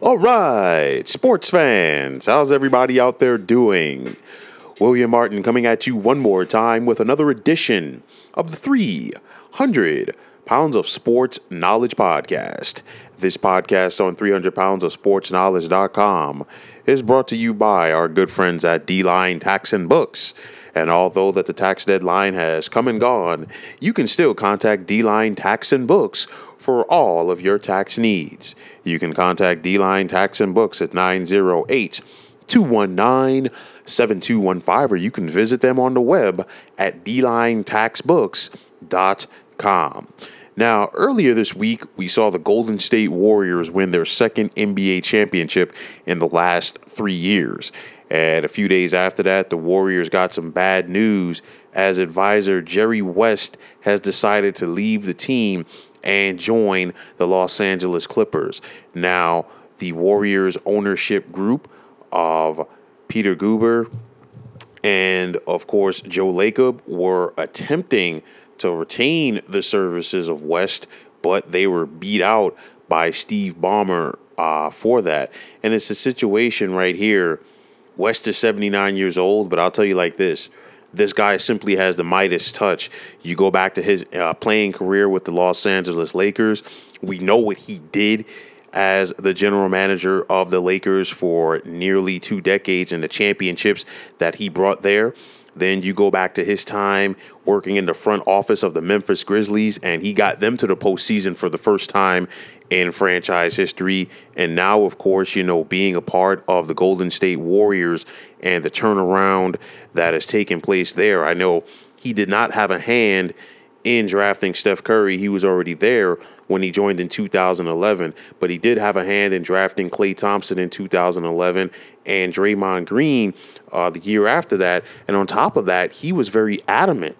All right, sports fans, how's everybody out there doing? William Martin coming at you one more time with another edition of the 300 Pounds of Sports Knowledge Podcast. This podcast on 300 Pounds of Sports Knowledge.com is brought to you by our good friends at D-Line Tax and Books. And although that the tax deadline has come and gone, you can still contact D-Line Tax and Books for all of your tax needs. You can contact D-Line Tax and Books at 908-219-7215, or you can visit them on the web at dlinetaxbooks.com. Now, earlier this week, we saw the Golden State Warriors win their second NBA championship in the last 3 years. And a few days after that, the Warriors got some bad news as advisor Jerry West has decided to leave the team and join the Los Angeles Clippers. Now, the Warriors ownership group of Peter Guber and, of course, Joe Lacob were attempting to retain the services of West, but they were beat out by Steve Ballmer for that. And it's a situation right here. West is 79 years old, but I'll tell you like this. This guy simply has the Midas touch. You go back to his playing career with the Los Angeles Lakers. We know what he did as the general manager of the Lakers for nearly 2 decades and the championships that he brought there. Then you go back to his time working in the front office of the Memphis Grizzlies, and he got them to the postseason for the first time in franchise history. And now, of course, being a part of the Golden State Warriors and the turnaround that has taken place there. I know he did not have a hand in drafting Steph Curry. He was already there when he joined in 2011, but he did have a hand in drafting Klay Thompson in 2011 and Draymond Green the year after that. And on top of that, he was very adamant,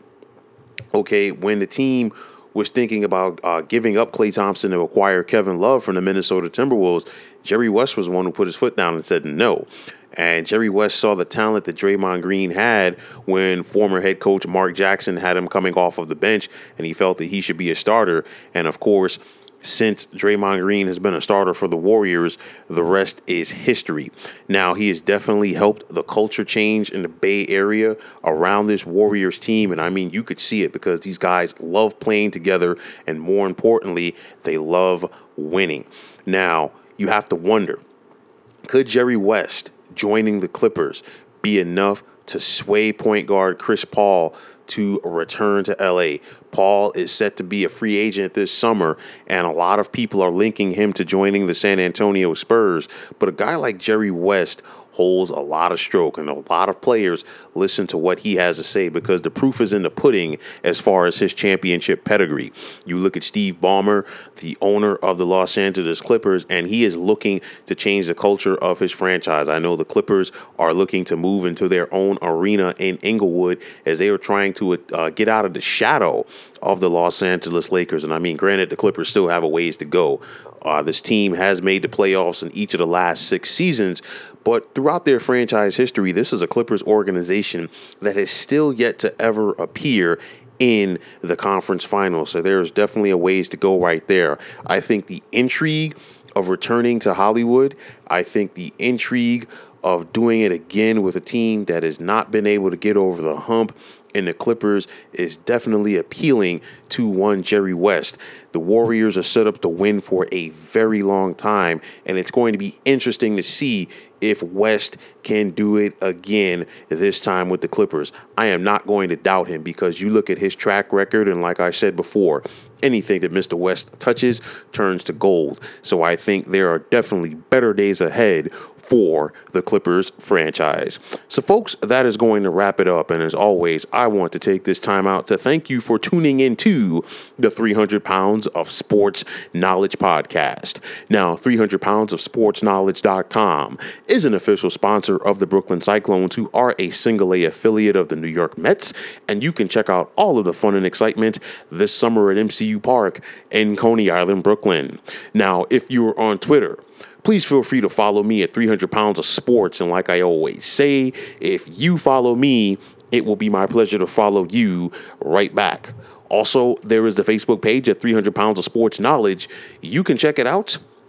when the team was thinking about giving up Klay Thompson to acquire Kevin Love from the Minnesota Timberwolves, Jerry West was the one who put his foot down and said no. And Jerry West saw the talent that Draymond Green had when former head coach Mark Jackson had him coming off of the bench, and he felt that he should be a starter. And, of course, since Draymond Green has been a starter for the Warriors, the rest is history. Now, he has definitely helped the culture change in the Bay Area around this Warriors team. And, I mean, you could see it because these guys love playing together, and more importantly, they love winning. Now, you have to wonder, could Jerry West joining the Clippers be enough to sway point guard Chris Paul to return to LA? Paul is set to be a free agent this summer, and a lot of people are linking him to joining the San Antonio Spurs. But a guy like Jerry West holds a lot of stroke, and a lot of players listen to what he has to say because the proof is in the pudding as far as his championship pedigree. You look at Steve Ballmer, the owner of the Los Angeles Clippers, and he is looking to change the culture of his franchise. I know the Clippers are looking to move into their own arena in Inglewood as they are trying to get out of the shadow of the Los Angeles Lakers. And I mean, granted, the Clippers still have a ways to go. This team has made the playoffs in each of the last 6 seasons, but throughout their franchise history, this is a Clippers organization that has still yet to ever appear in the conference finals. So there's definitely a ways to go right there. I think the intrigue of returning to Hollywood, I think the intrigue of doing it again with a team that has not been able to get over the hump in the Clippers is definitely appealing to one Jerry West. The Warriors are set up to win for a very long time, and it's going to be interesting to see if West can do it again this time with the Clippers. I am not going to doubt him because you look at his track record, and like I said before, anything that Mr. West touches turns to gold. So I think there are definitely better days ahead for the Clippers franchise. So, folks, that is going to wrap it up. And as always, I want to take this time out to thank you for tuning into the 300 Pounds of Sports Knowledge podcast. Now, 300 Pounds of Sports Knowledge.com is an official sponsor of the Brooklyn Cyclones, who are a single A affiliate of the New York Mets. And you can check out all of the fun and excitement this summer at MCU Park in Coney Island, Brooklyn. Now, if you're on Twitter, please feel free to follow me at 300 Pounds of Sports. And like I always say, if you follow me, it will be my pleasure to follow you right back. Also, there is the Facebook page at 300 Pounds of Sports Knowledge. You can check it out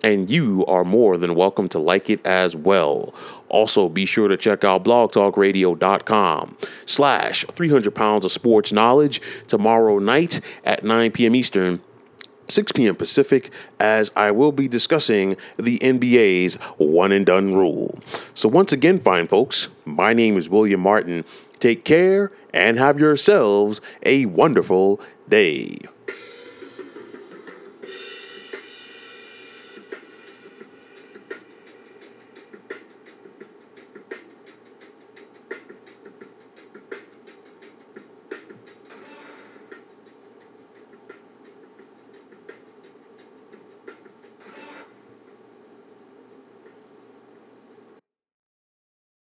and you are more than welcome to like it as well. Also, be sure to check out blogtalkradio.com/300 pounds of sports knowledge tomorrow night at 9 p.m. Eastern, 6 p.m. Pacific, as I will be discussing the NBA's one and done rule. So once again, fine folks, my name is William Martin. Take care and have yourselves a wonderful day.